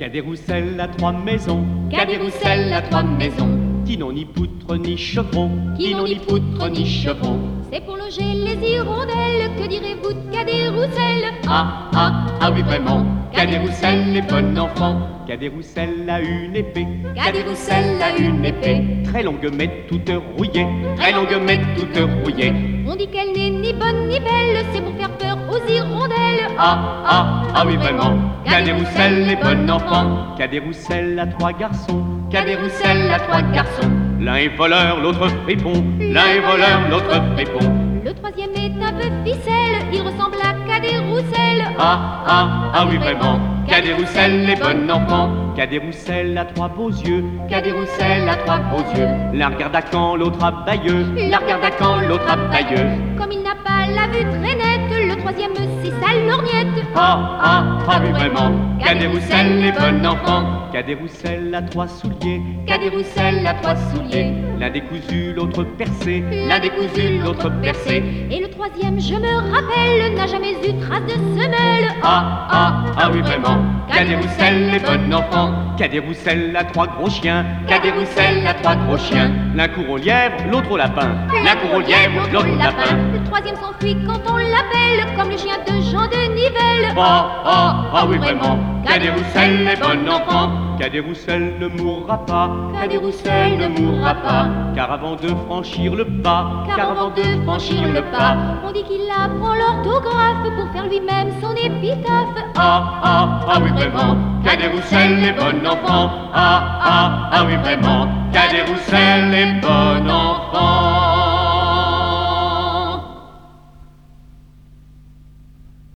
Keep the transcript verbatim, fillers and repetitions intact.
Cadet-Roussel a trois maisons, Cadet-Roussel a trois maisons, qui n'ont ni poutre ni chevron, qui n'ont ni poutre ni chevron. C'est pour loger les hirondelles, que direz-vous de Cadet-Roussel? Ah, ah, ah oui vraiment, Cadet-Roussel est bon enfant. Cadet-Roussel a une épée, Cadet-Roussel a une épée, très longue mais toute rouillée, très longue mais toute rouillée. On dit qu'elle n'est ni bonne ni belle, c'est pour faire peur aux hirondelles. Ah, ah, ah oui vraiment, Cadet-Roussel est bon enfant. Cadet-Roussel a trois garçons, Cadet-Roussel a trois garçons, l'un est voleur, l'autre fripon, l'un est voleur, l'autre fripon. Le troisième est un peu ficelle, il ressemble à Cadet-Roussel. Ah, ah, ah oui vraiment, Cadet-Roussel est bon enfant. Cadet-Roussel a trois beaux yeux, Cadet-Roussel a trois beaux yeux, l'un regarde à Caen, l'autre à Bayeux, l'un regarde à Caen, l'autre à Bayeux. Comme il n'a pas la vue très nette, le troisième c'est sa lorgnette. Ah, ah, ah oui vraiment, Cadet-Roussel est bon enfant. Cadet-Roussel a trois souliers, Cadet-Roussel a trois souliers, l'un décousu, l'autre percé, l'un décousu, l'autre percé. Et le troisième, je me rappelle, n'a jamais eu trace de semelle. Ah, ah, ah oui vraiment, Cadet-Roussel est bon enfant. Cadet-Roussel a trois gros chiens, Cadet-Roussel a trois gros chiens, l'un court au lièvre, l'autre au lapin. l'un court au lièvre, l'autre au lapin. Le troisième s'enfuit quand on l'appelle, comme le chien de Jean de Nivelle. Ah, ah, ah oui vraiment, Cadet-Roussel est bon enfant. Cadet-Roussel ne mourra pas, Cadet-Roussel ne mourra pas, car avant de franchir le pas, Car avant de franchir le pas, on dit qu'il apprend l'orthographe pour faire lui-même son épitaphe. Ah, ah, ah oui vraiment, Cadet-Roussel est bon enfant. Ah, ah, ah oui vraiment, Cadet-Roussel est bon enfant.